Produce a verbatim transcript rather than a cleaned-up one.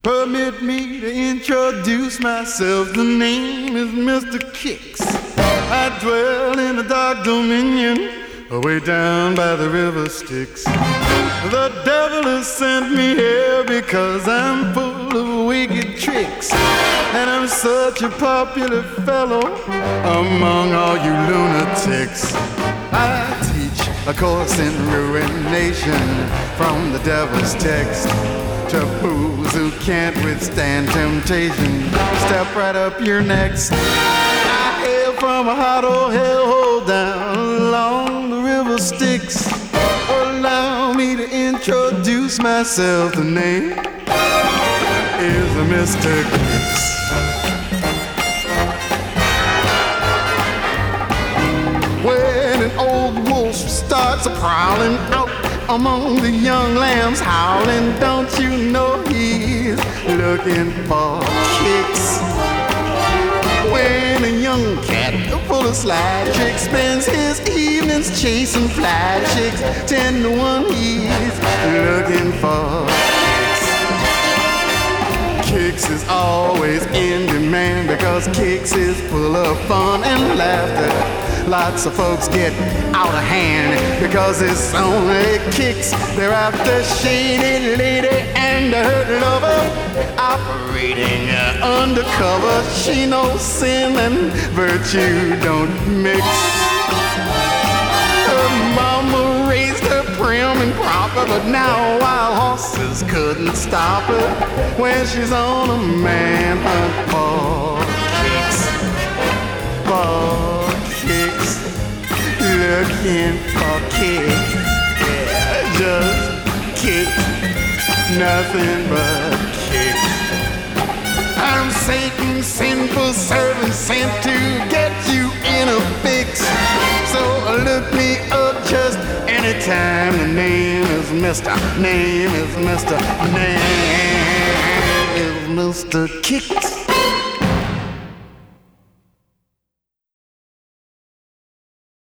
Permit me to introduce myself. The name is Mister Kicks. I dwell in a dark dominion way down by the river Styx. The devil has sent me here because I'm full of wicked tricks, and I'm such a popular fellow among all you lunatics. I teach a course in ruination from the devil's text. To fools who can't withstand temptation, step right up your next. I hail from a hot old hellhole down along the river Styx. Allow me to introduce myself. The name is Mister Kicks. When an old wolf starts prowling out among the young lambs howling, don't you know he's looking for kicks? When a young cat full of sly tricks spends his evenings chasing fly chicks, ten to one he's looking for kicks. Kicks is always in demand because Kicks is full of fun and laughter. Lots of folks get out of hand because it's only Kicks. They're after shady lady and her lover, operating undercover. She knows sin and virtue don't mix. Her mama raised her prim and proper, but now wild horses couldn't stop her when she's on a manhunt for kicks. For kicks, looking for kicks. Yeah, just kick, nothing but kicks. I'm Satan's sinful servant sent to get you in a fix. So look me up just anytime. The name is Mister Name is Mister Name is Mister Kicks.